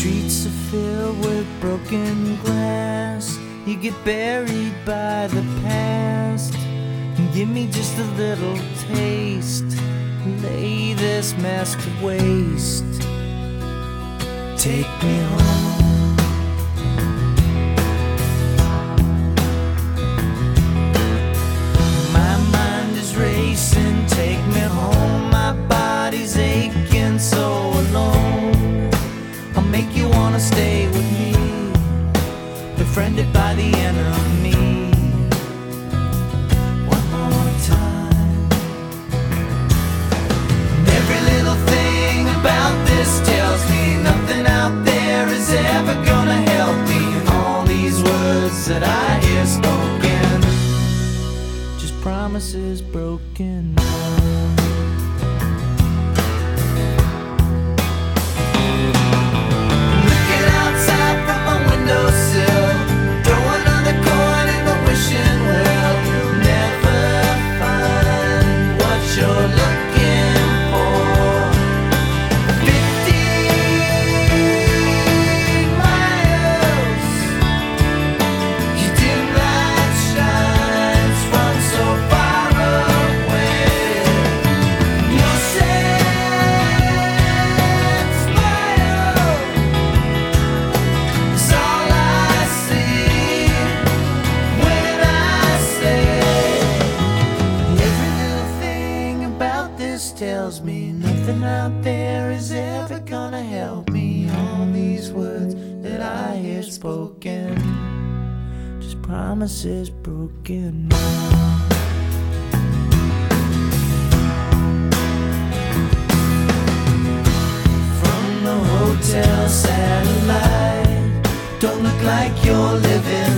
streets are filled with broken glass. You get buried by the past. Give me just a little taste. Lay this mask to waste. Take me home. My mind is racing. Take me home. My body's aching, so alone. I'll make you wanna stay with me, befriended by the enemy. One more time. And every little thing about this tells me nothing out there is ever gonna help me. And all these words that I hear spoken, just promises broken. Tells me nothing out there is ever gonna help me. All these words that I hear spoken, just promises broken. From the hotel satellite, don't look like you're living